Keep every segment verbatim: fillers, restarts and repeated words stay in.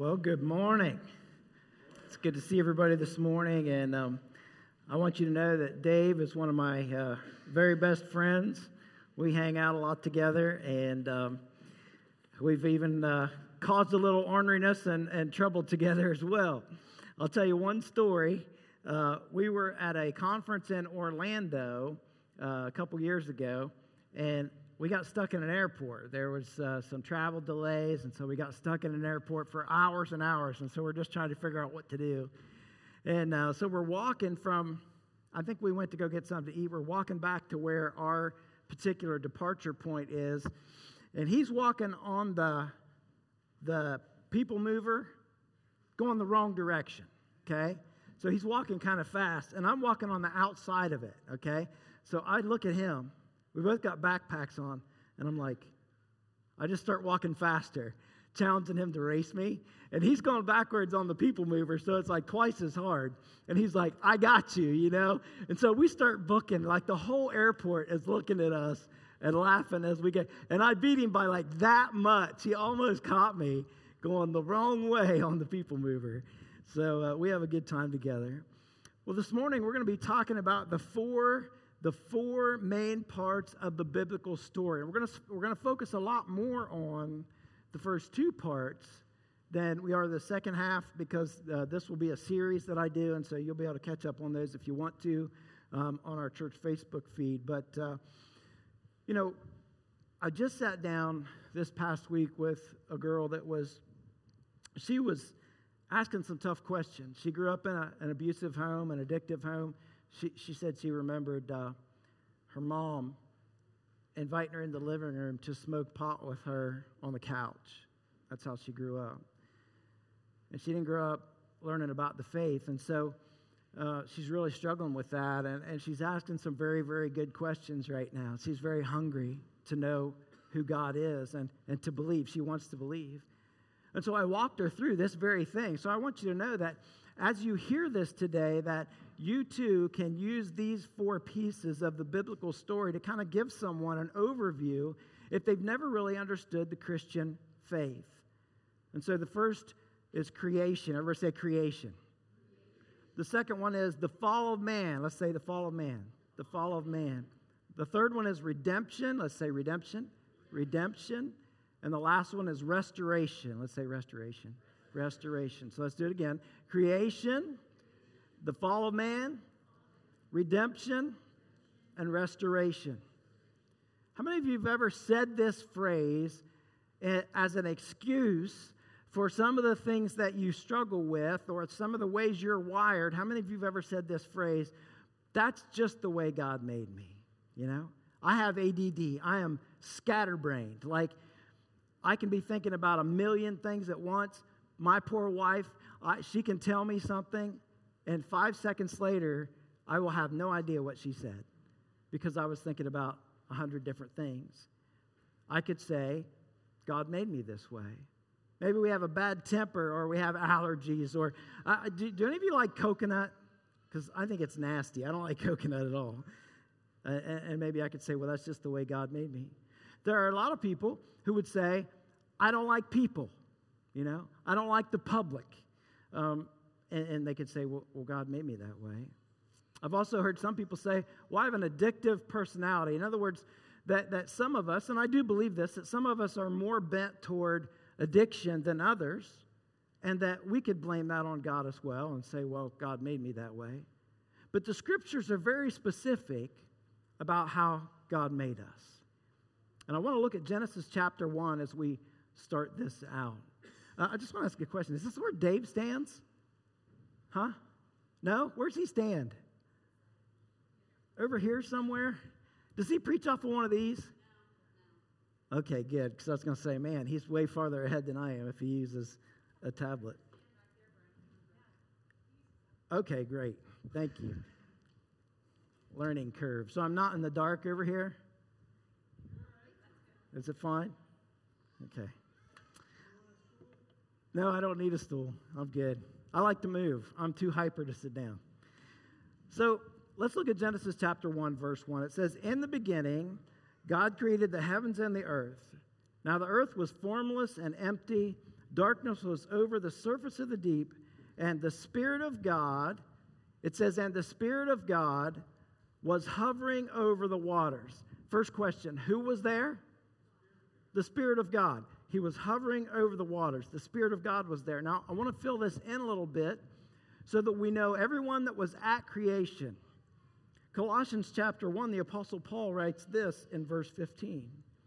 Well, good morning. It's good to see everybody this morning, and um, I want you to know that Dave is one of my uh, very best friends. We hang out a lot together, and um, we've even uh, caused a little orneriness and, and trouble together as well. I'll tell you one story. Uh, we were at a conference in Orlando uh, a couple years ago, and we got stuck in an airport. There was uh, some travel delays, and so we got stuck in an airport for hours and hours, and so we're just trying to figure out what to do. And uh, so we're walking from, I think we went to go get something to eat. We're walking back to where our particular departure point is, and he's walking on the, the people mover going the wrong direction, okay? So he's walking kind of fast, and I'm walking on the outside of it, okay? So I look at him. We both got backpacks on, and I'm like, I just start walking faster, challenging him to race me, and he's going backwards on the people mover, so it's like twice as hard, and he's like, I got you, you know? And so we start booking, like the whole airport is looking at us and laughing as we get, and I beat him by like that much. He almost caught me going the wrong way on the people mover. So uh, we have a good time together. Well, this morning we're going to be talking about the four the four main parts of the biblical story. And we're going to we're going to focus a lot more on the first two parts than we are the second half, because uh, this will be a series that I do, and so you'll be able to catch up on those if you want to um, on our church Facebook feed. But, uh, you know, I just sat down this past week with a girl that was, she was asking some tough questions. She grew up in a, an abusive home, an addictive home. She she said she remembered uh, her mom inviting her in the living room to smoke pot with her on the couch. That's how she grew up. And she didn't grow up learning about the faith. And so uh, she's really struggling with that. And, and she's asking some very, very good questions right now. She's very hungry to know who God is and, and to believe. She wants to believe. And so I walked her through this very thing. So I want you to know that as you hear this today, that you too can use these four pieces of the biblical story to kind of give someone an overview if they've never really understood the Christian faith. And so the first is creation. Everybody say creation. The second one is the fall of man. Let's say the fall of man. The fall of man. The third one is redemption. Let's say redemption. Redemption. And the last one is restoration. Let's say restoration. Restoration. So let's do it again. Creation, the fall of man, redemption, and restoration. How many of you have ever said this phrase as an excuse for some of the things that you struggle with or some of the ways you're wired? How many of you have ever said this phrase, that's just the way God made me? You know, I have A D D. I am scatterbrained. Like, I can be thinking about a million things at once. My poor wife, I, she can tell me something, and five seconds later, I will have no idea what she said because I was thinking about a hundred different things. I could say, God made me this way. Maybe we have a bad temper, or we have allergies, or uh, do, do any of you like coconut? Because I think it's nasty. I don't like coconut at all. Uh, and, and maybe I could say, well, that's just the way God made me. There are a lot of people who would say, I don't like people. You know, I don't like the public. Um, and, and they could say, well, well, God made me that way. I've also heard some people say, well, I have an addictive personality. In other words, that, that some of us, and I do believe this, that some of us are more bent toward addiction than others, and that we could blame that on God as well and say, well, God made me that way. But the scriptures are very specific about how God made us. And I want to look at Genesis chapter one as we start this out. Uh, I just want to ask you a question. Is this where Dave stands? Huh? No? Where's he stand? Over here somewhere? Does he preach off of one of these? Okay, good. Because I was going to say, man, he's way farther ahead than I am if he uses a tablet. Okay, great. Thank you. Learning curve. So I'm not in the dark over here? Is it fine? Okay. No, I don't need a stool. I'm good. I like to move. I'm too hyper to sit down. So let's look at Genesis chapter one, verse one. It says, in the beginning, God created the heavens and the earth. Now the earth was formless and empty. darkness was over the surface of the deep, and the Spirit of God, it says, and the Spirit of God was hovering over the waters. First question, who was there? The Spirit of God. He was hovering over the waters. The Spirit of God was there. Now, I want to fill this in a little bit so that we know everyone that was at creation. Colossians chapter one, the Apostle Paul writes this in verse fifteen.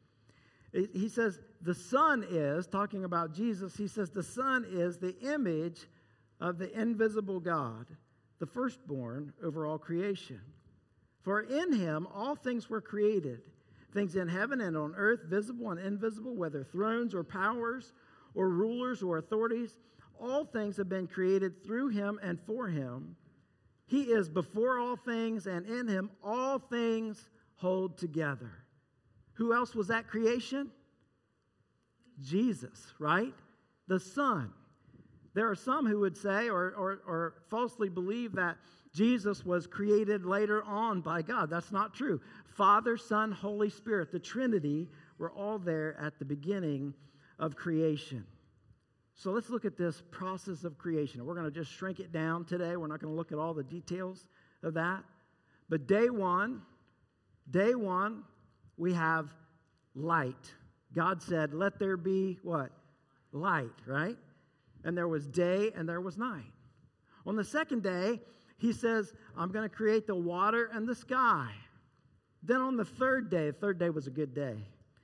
He says, the Son is, talking about Jesus, he says, the Son is the image of the invisible God, the firstborn over all creation. For in him all things were created, things in heaven and on earth, visible and invisible, whether thrones or powers or rulers or authorities. All things have been created through him and for him. He is before all things, and in him all things hold together. Who else was at creation? Jesus, right? The Son. There are some who would say or, or, or falsely believe that Jesus was created later on by God. That's not true. Father, Son, Holy Spirit, the Trinity, were all there at the beginning of creation. So let's look at this process of creation. We're going to just shrink it down today. We're not going to look at all the details of that. But day one, day one, we have light. God said, let there be what? Light, right? And there was day and there was night. On the second day, he says, I'm going to create the water and the sky. Then on the third day, the third day was a good day.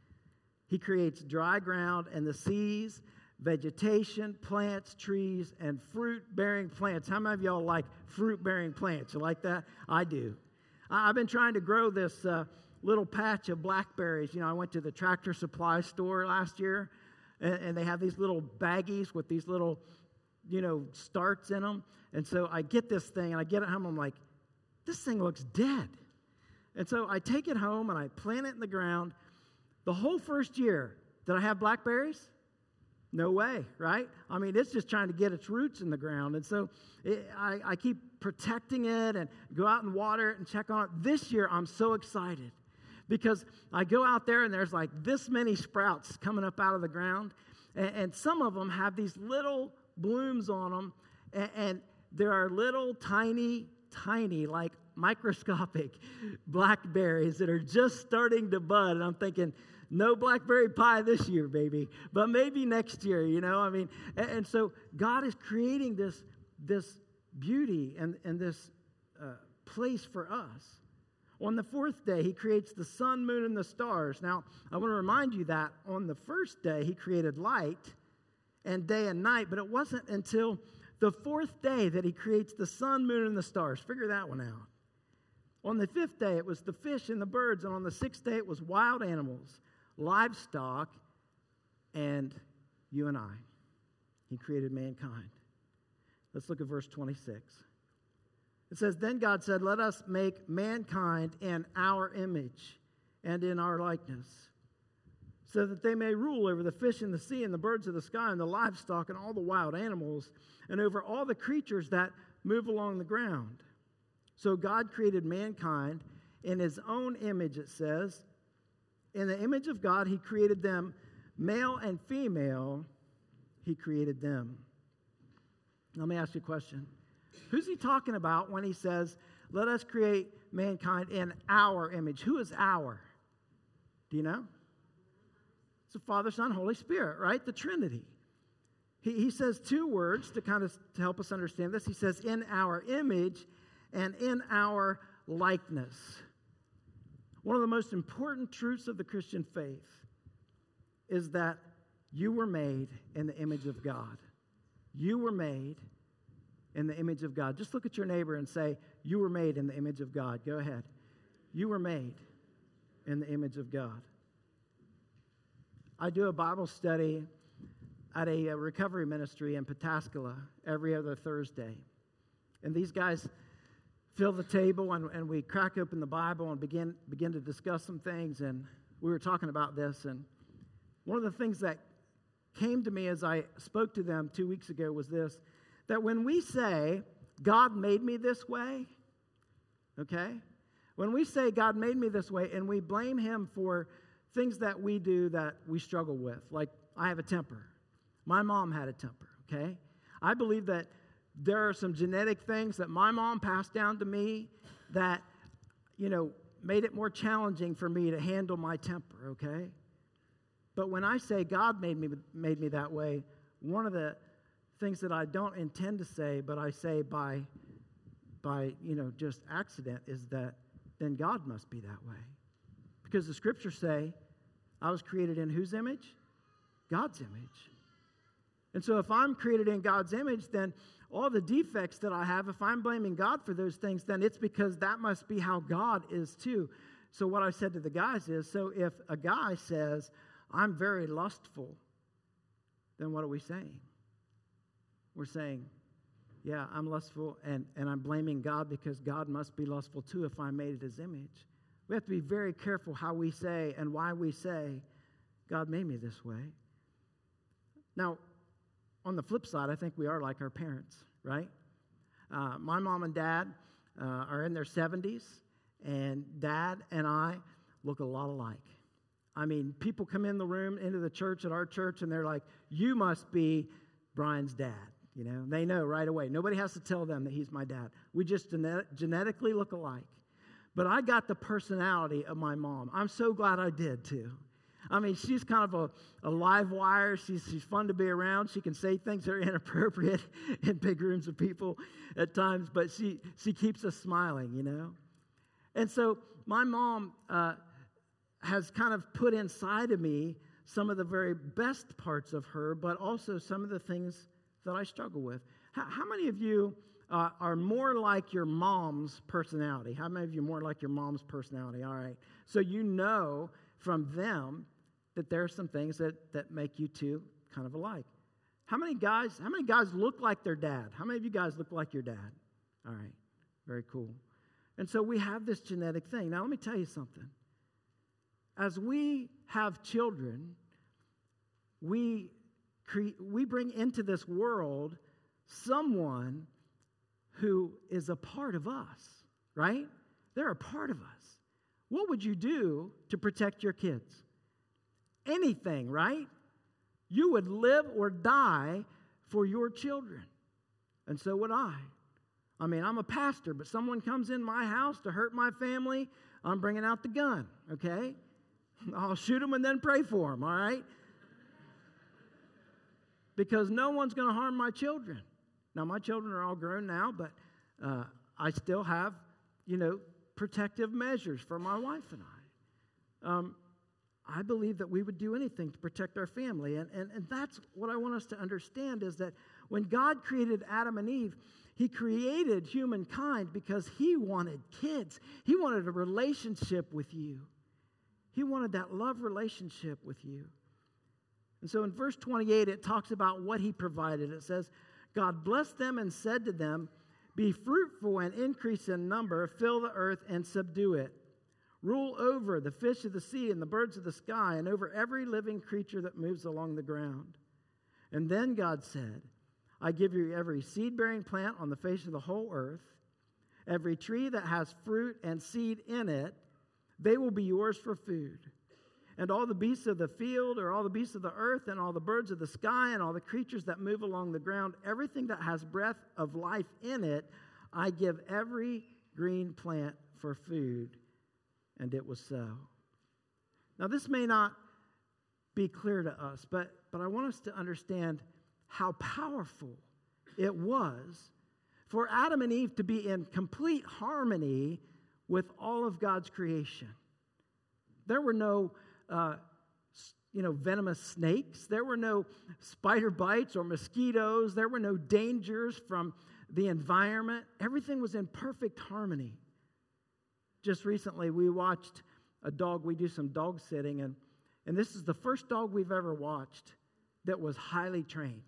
He creates dry ground and the seas, vegetation, plants, trees, and fruit-bearing plants. How many of y'all like fruit-bearing plants? You like that? I do. I've been trying to grow this uh, little patch of blackberries. You know, I went to the Tractor Supply store last year, and, and they have these little baggies with these little, you know, starts in them. And so I get this thing, and I get it home. I'm like, this thing looks dead. And so I take it home, and I plant it in the ground. The whole first year, did I have blackberries? No way, right? I mean, it's just trying to get its roots in the ground. And so it, I, I keep protecting it and go out and water it and check on it. This year, I'm so excited because I go out there and there's like this many sprouts coming up out of the ground. And, and some of them have these little blooms on them. And, and there are little tiny, tiny, like microscopic blackberries that are just starting to bud. And I'm thinking, no blackberry pie this year, baby, but maybe next year, you know, I mean, and, and so God is creating this, this beauty and, and this uh, place for us. On the fourth day, he creates the sun, moon, and the stars. Now, I want to remind you that on the first day, he created light and day and night, but it wasn't until the fourth day that he creates the sun, moon, and the stars. Figure that one out. On the fifth day, it was the fish and the birds, and on the sixth day, it was wild animals, livestock, and you and I. He created mankind. Let's look at verse twenty-six. It says, then God said, let us make mankind in our image and in our likeness, so that they may rule over the fish in the sea and the birds of the sky and the livestock and all the wild animals and over all the creatures that move along the ground. So God created mankind in his own image, it says. In the image of God, he created them, male and female, he created them. Let me ask you a question. Who's he talking about when he says, let us create mankind in our image? Who is our? Do you know? It's the Father, Son, Holy Spirit, right? The Trinity. He, he says two words to kind of to help us understand this. He says, in our image and in our likeness. One of the most important truths of the Christian faith is that you were made in the image of God. You were made in the image of God. Just look at your neighbor and say, you were made in the image of God. Go ahead. You were made in the image of God. I do a Bible study at a, a recovery ministry in Pataskala every other Thursday. And these guys fill the table, and, and we crack open the Bible and begin, begin to discuss some things. And we were talking about this. And one of the things that came to me as I spoke to them two weeks ago was this, that when we say, God made me this way, okay? When we say God made me this way and we blame him for things that we do that we struggle with, like I have a temper. My mom had a temper, okay? I believe that there are some genetic things that my mom passed down to me that, you know, made it more challenging for me to handle my temper, okay? But when I say God made me made me that way, one of the things that I don't intend to say, but I say by, by you know, just accident, is that then God must be that way. Because the scriptures say, I was created in whose image? God's image. And so if I'm created in God's image, then all the defects that I have, if I'm blaming God for those things, then it's because that must be how God is too. So what I said to the guys is, so if a guy says, I'm very lustful, then what are we saying? We're saying, yeah, I'm lustful, and, and I'm blaming God because God must be lustful too if I made it his image. We have to be very careful how we say and why we say, God made me this way. Now, on the flip side, I think we are like our parents, right? Uh, my mom and dad uh, are in their seventies, and Dad and I look a lot alike. I mean, people come in the room, into the church, at our church, and they're like, you must be Brian's dad. You know, they know right away. Nobody has to tell them that he's my dad. We just genet- genetically look alike. But I got the personality of my mom. I'm so glad I did, too. I mean, she's kind of a, a live wire. She's, she's fun to be around. She can say things that are inappropriate in big rooms of people at times, but she, she keeps us smiling, you know. And so my mom uh, has kind of put inside of me some of the very best parts of her, but also some of the things that I struggle with. How, how many of you uh, are more like your mom's personality? How many of you are more like your mom's personality? All right. So you know from them that there are some things that, that make you two kind of alike. How many guys, how many guys look like their dad? How many of you guys look like your dad? All right. Very cool. And so we have this genetic thing. Now let me tell you something. As we have children, we cre- we bring into this world someone who is a part of us, right? They're a part of us. What would you do to protect your kids? Anything, right? You would live or die for your children. And so would I. I mean, I'm a pastor, but someone comes in my house to hurt my family, I'm bringing out the gun, okay? I'll shoot them and then pray for them, all right? Because no one's going to harm my children. Now, my children are all grown now, but uh, I still have, you know, protective measures for my wife and I. Um, I believe that we would do anything to protect our family. And, and, and that's what I want us to understand is that when God created Adam and Eve, he created humankind because he wanted kids. He wanted a relationship with you. He wanted that love relationship with you. And so in verse twenty-eight, it talks about what he provided. It says, God blessed them and said to them, be fruitful and increase in number, fill the earth and subdue it. Rule over the fish of the sea and the birds of the sky and over every living creature that moves along the ground. And then God said, I give you every seed-bearing plant on the face of the whole earth, every tree that has fruit and seed in it, they will be yours for food. And all the beasts of the field, or all the beasts of the earth, and all the birds of the sky, and all the creatures that move along the ground, everything that has breath of life in it, I give every green plant for food. And it was so. Now, this may not be clear to us, but, but I want us to understand how powerful it was for Adam and Eve to be in complete harmony with all of God's creation. There were no, uh, you know, venomous snakes. There were no spider bites or mosquitoes. There were no dangers from the environment. Everything was in perfect harmony. Just recently, we watched a dog. We do some dog sitting, and, and this is the first dog we've ever watched that was highly trained.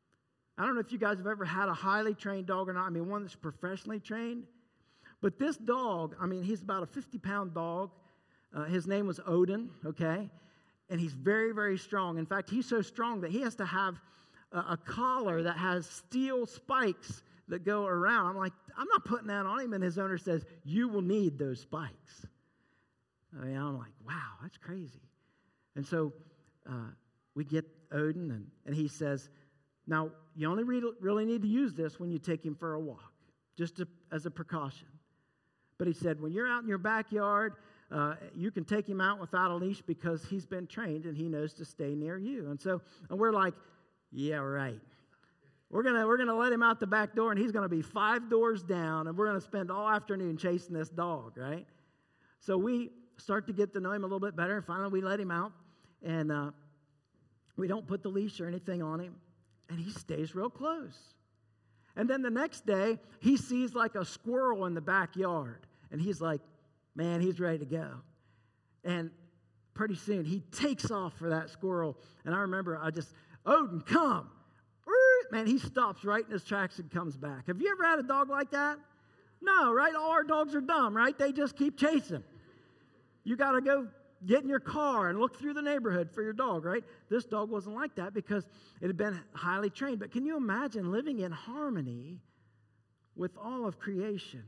I don't know if you guys have ever had a highly trained dog or not. I mean, one that's professionally trained. But this dog, I mean, he's about a fifty-pound dog. Uh, his name was Odin, okay? And he's very, very strong. In fact, he's so strong that he has to have a, a collar that has steel spikes that go around. I'm like, I'm not putting that on him. And his owner says, you will need those spikes. I mean, I'm like, wow, that's crazy. And so uh, we get Odin, and, and he says, now, you only re- really need to use this when you take him for a walk, just to, as a precaution. But he said, when you're out in your backyard, uh, you can take him out without a leash because he's been trained and he knows to stay near you. And so, and we're like, yeah, right. We're gonna we're gonna let him out the back door, and he's gonna be five doors down, and we're gonna spend all afternoon chasing this dog, right? So we start to get to know him a little bit better, and finally we let him out, and uh, we don't put the leash or anything on him, and he stays real close. And then the next day, he sees like a squirrel in the backyard, and he's like, man, he's ready to go. And pretty soon, he takes off for that squirrel, and I remember I just, Odin, come. Man, he stops right in his tracks and comes back. Have you ever had a dog like that? No, right? All our dogs are dumb, right? They just keep chasing. You got to go get in your car and look through the neighborhood for your dog, right? This dog wasn't like that because it had been highly trained. But can you imagine living in harmony with all of creation?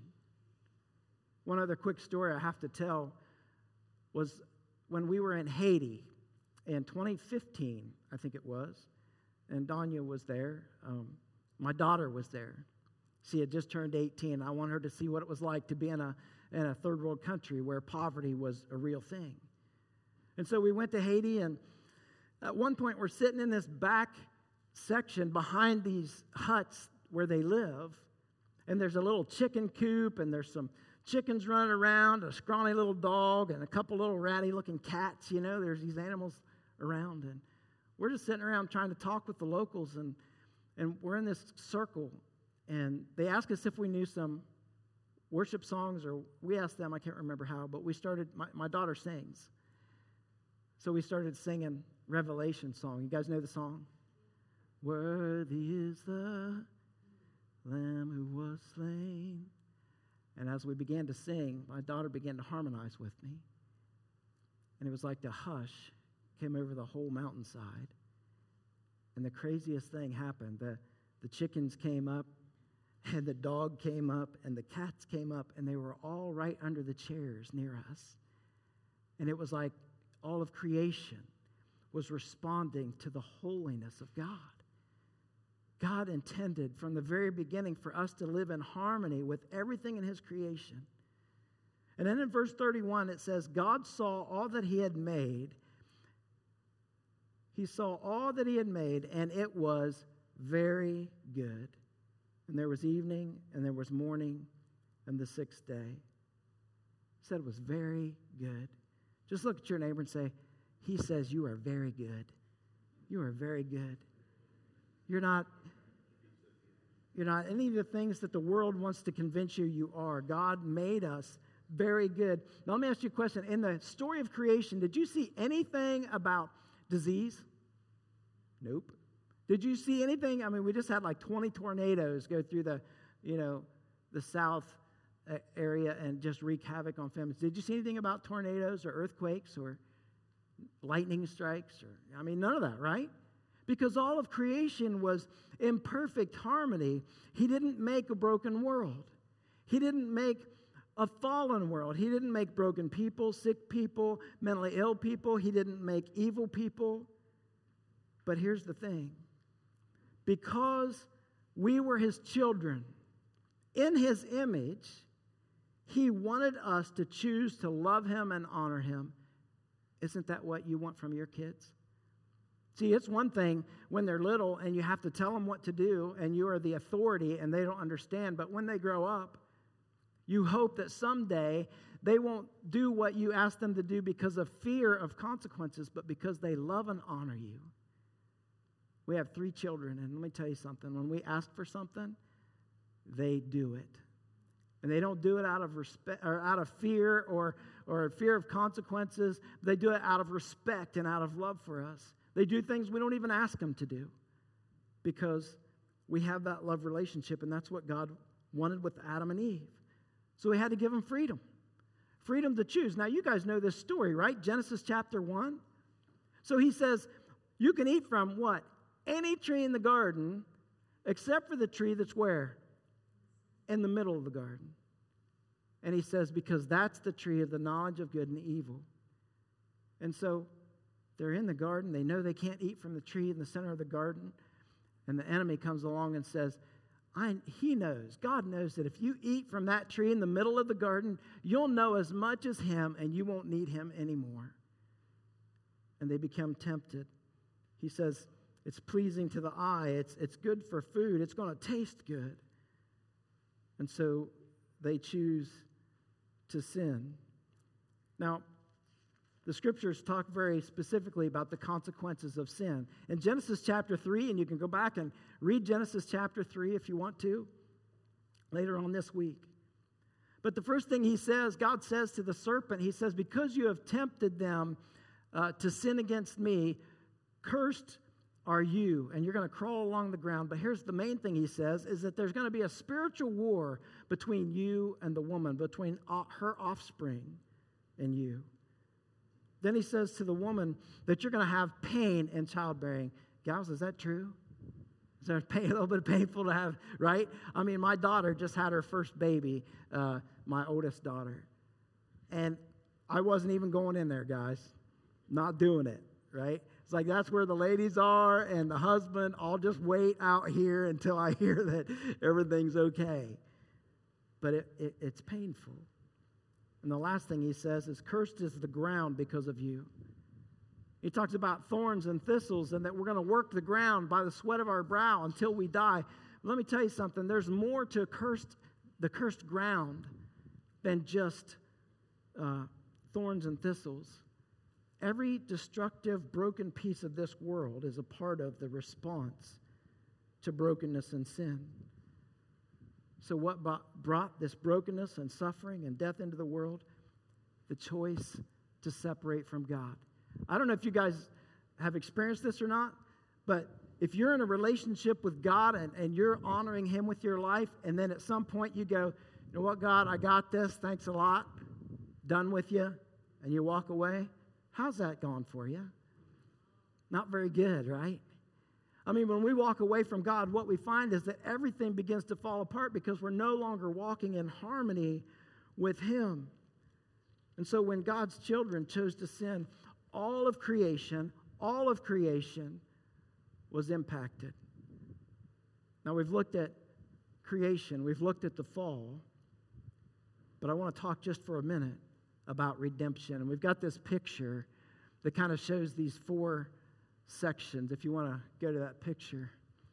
One other quick story I have to tell was when we were in Haiti in twenty fifteen, I think it was. And Danya was there. Um, my daughter was there. She had just turned eighteen. I want her to see what it was like to be in a in a third world country where poverty was a real thing. And so we went to Haiti, and at one point we're sitting in this back section behind these huts where they live, and there's a little chicken coop, and there's some chickens running around, a scrawny little dog, and a couple little ratty-looking cats. You know, there's these animals around, and we're just sitting around trying to talk with the locals, and, and we're in this circle, and they asked us if we knew some worship songs, or we asked them, I can't remember how, but we started, my, my daughter sings. So we started singing Revelation song. You guys know the song? Worthy is the Lamb who was slain. And as we began to sing, my daughter began to harmonize with me. And it was like the hush came over the whole mountainside. And the craziest thing happened. The, the chickens came up, and the dog came up, and the cats came up, and they were all right under the chairs near us. And it was like all of creation was responding to the holiness of God. God intended from the very beginning for us to live in harmony with everything in his creation. And then in verse thirty-one, it says, God saw all that he had made. He saw all that he had made, and it was very good. And there was evening, and there was morning, and the sixth day. He said it was very good. Just look at your neighbor and say, he says you are very good. You are very good. You're not, you're not any of the things that the world wants to convince you you are. God made us very good. Now let me ask you a question. In the story of creation, did you see anything about disease? Nope. Did you see anything? I mean, we just had like twenty tornadoes go through the, you know, the south area and just wreak havoc on families. Did you see anything about tornadoes or earthquakes or lightning strikes? Or I mean, none of that, right? Because all of creation was in perfect harmony. He didn't make a broken world. He didn't make a fallen world. He didn't make broken people, sick people, mentally ill people. He didn't make evil people. But here's the thing. Because we were his children, in his image, he wanted us to choose to love him and honor him. Isn't that what you want from your kids? See, it's one thing when they're little and you have to tell them what to do and you are the authority and they don't understand. But when they grow up, you hope that someday they won't do what you ask them to do because of fear of consequences, but because they love and honor you. We have three children, and let me tell you something. When we ask for something, they do it. And they don't do it out of respect or out of fear or, or fear of consequences. They do it out of respect and out of love for us. They do things we don't even ask them to do because we have that love relationship, and that's what God wanted with Adam and Eve. So we had to give them freedom. Freedom to choose. Now, you guys know this story, right? Genesis chapter one. So he says, you can eat from what? Any tree in the garden except for the tree that's where? In the middle of the garden. And he says, because that's the tree of the knowledge of good and evil. And so they're in the garden. They know they can't eat from the tree in the center of the garden. And the enemy comes along and says, I, he knows, God knows that if you eat from that tree in the middle of the garden, you'll know as much as him and you won't need him anymore. And they become tempted. He says, it's pleasing to the eye. It's, it's good for food. It's going to taste good. And so they choose to sin. Now, the scriptures talk very specifically about the consequences of sin. In Genesis chapter three, and you can go back and read Genesis chapter three if you want to, later on this week. But the first thing he says, God says to the serpent, he says, because you have tempted them uh, to sin against me, cursed are you, and you're going to crawl along the ground. But here's the main thing he says, is that there's going to be a spiritual war between you and the woman, between her offspring and you. Then he says to the woman that you're going to have pain in childbearing. Gals, is that true? Is there pain, a little bit painful to have, right? I mean, my daughter just had her first baby, uh, my oldest daughter. And I wasn't even going in there, guys. Not doing it, right? It's like that's where the ladies are and the husband. I'll just wait out here until I hear that everything's okay. But it, it, it's painful. And the last thing he says is, cursed is the ground because of you. He talks about thorns and thistles and that we're going to work the ground by the sweat of our brow until we die. Let me tell you something. There's more to cursed, the cursed ground than just uh, thorns and thistles. Every destructive, broken piece of this world is a part of the response to brokenness and sin. So what brought this brokenness and suffering and death into the world? The choice to separate from God. I don't know if you guys have experienced this or not, but if you're in a relationship with God and, and you're honoring him with your life, and then at some point you go, you know what, God, I got this, thanks a lot, done with you, and you walk away, how's that gone for you? Not very good, right? I mean, when we walk away from God, what we find is that everything begins to fall apart because we're no longer walking in harmony with him. And so when God's children chose to sin, all of creation, all of creation was impacted. Now, we've looked at creation, we've looked at the fall, but I want to talk just for a minute about redemption. And we've got this picture that kind of shows these four sections, if you want to go to that picture.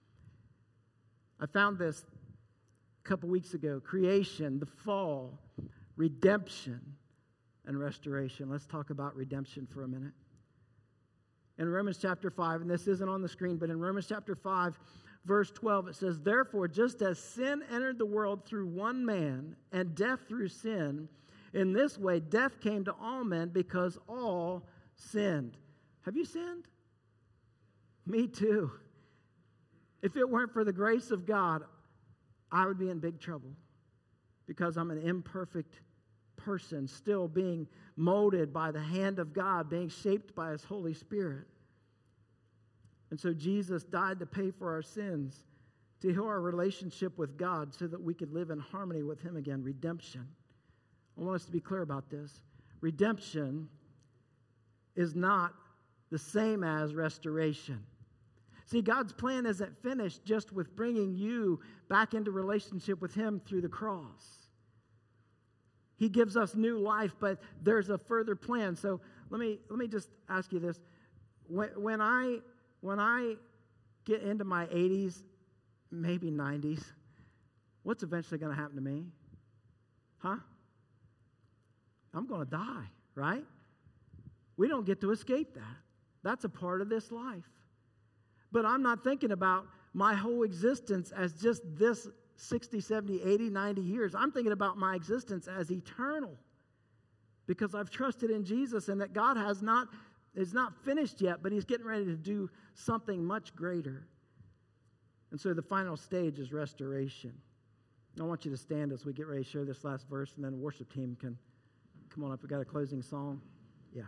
I found this a couple weeks ago. Creation, the fall, redemption, and restoration. Let's talk about redemption for a minute. In Romans chapter five, and this isn't on the screen, but in Romans chapter five, verse twelve, it says, therefore, just as sin entered the world through one man, and death through sin, in this way death came to all men because all sinned. Have you sinned? Me too. If it weren't for the grace of God, I would be in big trouble because I'm an imperfect person still being molded by the hand of God, being shaped by his Holy Spirit. And so Jesus died to pay for our sins, to heal our relationship with God so that we could live in harmony with him again. Redemption. I want us to be clear about this. Redemption is not the same as restoration. See, God's plan isn't finished just with bringing you back into relationship with him through the cross. He gives us new life, but there's a further plan. So let me let me just ask you this. When, when I when I get into my eighties, maybe nineties, what's eventually going to happen to me? Huh? I'm going to die, right? We don't get to escape that. That's a part of this life. But I'm not thinking about my whole existence as just this sixty, seventy, eighty, ninety years. I'm thinking about my existence as eternal because I've trusted in Jesus and that God has not, is not finished yet, but he's getting ready to do something much greater. And so the final stage is restoration. I want you to stand as we get ready to share this last verse, and then the worship team can come on up. We got a closing song. Yeah.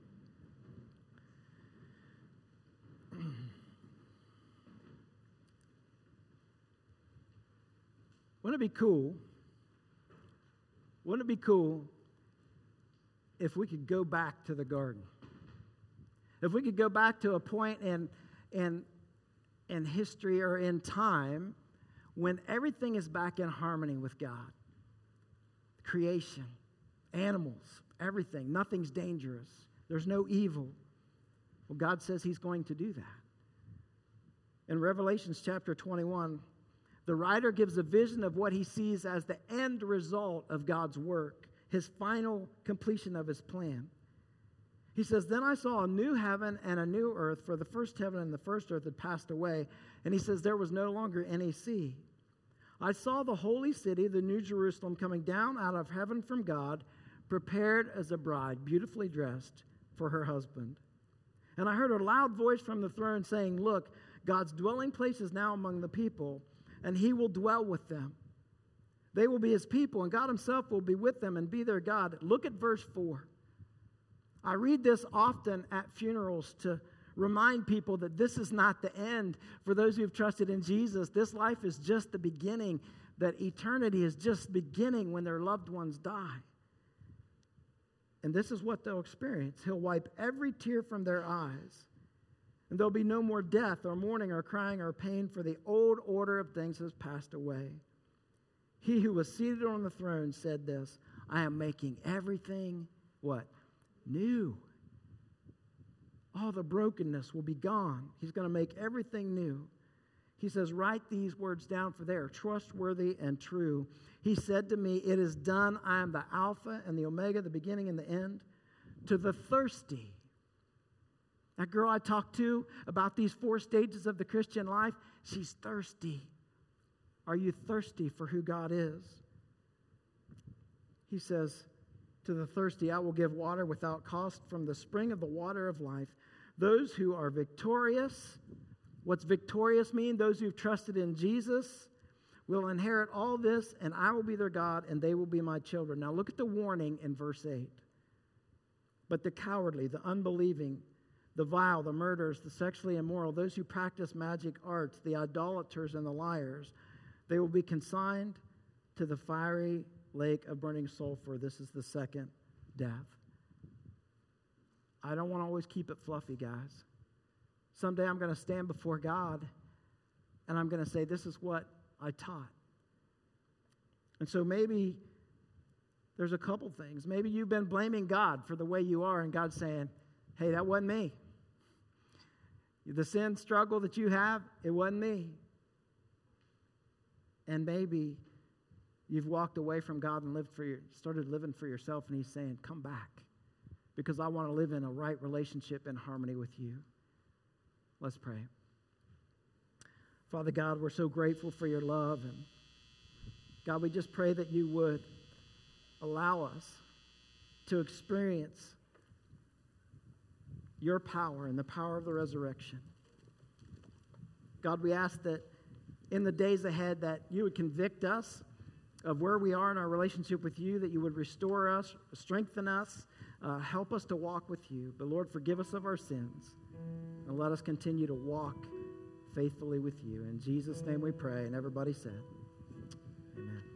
Wouldn't it be cool? Wouldn't it be cool if we could go back to the garden? If we could go back to a point in, in, in history or in time when everything is back in harmony with God. Creation, animals, everything. Nothing's dangerous. There's no evil. Well, God says he's going to do that. In Revelations chapter twenty-one, the writer gives a vision of what he sees as the end result of God's work, his final completion of his plan. He says, then I saw a new heaven and a new earth, for the first heaven and the first earth had passed away. And he says, there was no longer any sea. I saw the holy city, the New Jerusalem, coming down out of heaven from God, prepared as a bride, beautifully dressed for her husband. And I heard a loud voice from the throne saying, look, God's dwelling place is now among the people, and he will dwell with them. They will be his people, and God himself will be with them and be their God. Look at verse four. I read this often at funerals to remind people that this is not the end for those who have trusted in Jesus. This life is just the beginning, that eternity is just beginning when their loved ones die. And this is what they'll experience. He'll wipe every tear from their eyes. And there'll be no more death or mourning or crying or pain, for the old order of things has passed away. He who was seated on the throne said this, I am making everything, what? New. All the brokenness will be gone. He's going to make everything new. He says, write these words down, for they are trustworthy and true. He said to me, it is done. I am the Alpha and the Omega, the beginning and the end. To the thirsty, that girl I talked to about these four stages of the Christian life, she's thirsty. Are you thirsty for who God is? He says, to the thirsty, I will give water without cost from the spring of the water of life. Those who are victorious, what's victorious mean? Those who've trusted in Jesus will inherit all this, and I will be their God, and they will be my children. Now look at the warning in verse eight. But the cowardly, the unbelieving, the vile, the murderers, the sexually immoral, those who practice magic arts, the idolaters and the liars, they will be consigned to the fiery lake of burning sulfur. This is the second death. I don't want to always keep it fluffy, guys. Someday I'm going to stand before God and I'm going to say, this is what I taught. And so maybe there's a couple things. Maybe you've been blaming God for the way you are, and God's saying, hey, that wasn't me. The sin struggle that you have, it wasn't me. And maybe you've walked away from God and lived for your, started living for yourself, and he's saying, come back, because I want to live in a right relationship and harmony with you. Let's pray. Father God, we're so grateful for your love. And God, we just pray that you would allow us to experience your power and the power of the resurrection. God, we ask that in the days ahead that you would convict us of where we are in our relationship with you, that you would restore us, strengthen us, uh, help us to walk with you. But Lord, forgive us of our sins, and let us continue to walk faithfully with you. In Jesus' name we pray, and everybody said, amen.